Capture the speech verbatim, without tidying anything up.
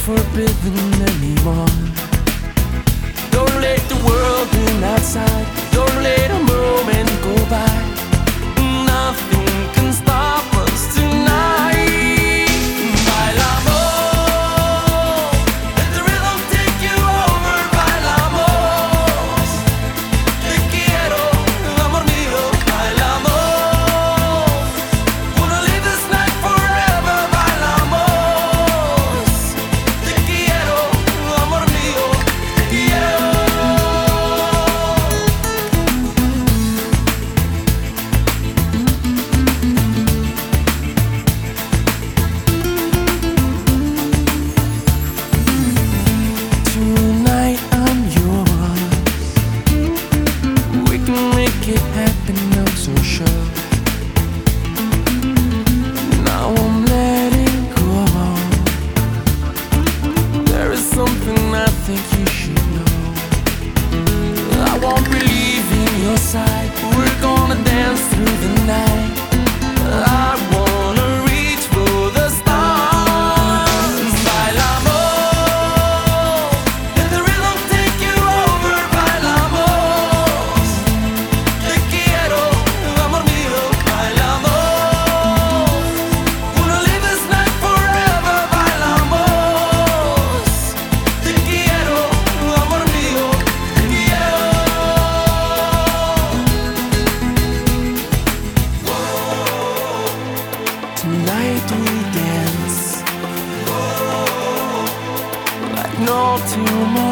forbidden anymore. Don't let the world in outside. Don't let a moment go by. Nothing can stop us tonight. Bailamos, let the rhythm take you over. Bailamos, te quiero, amor mío. Bailamos, wanna live this night forever. Bailamos, te quiero, amor mío. Te quiero. Tonight I'm yours. We can make it happen, I'm so sure. Now I'm letting go. There is something I think you should know. I won't be leaving your side. We're gonna dance through the night. I wanna reach for the stars. Bailamos, let the rhythm take you over. Bailamos, te quiero, amor mío. Bailamos, wanna live this night forever. Bailamos, te quiero, amor mío. Te quiero. Tonight we dance like no tomorrow.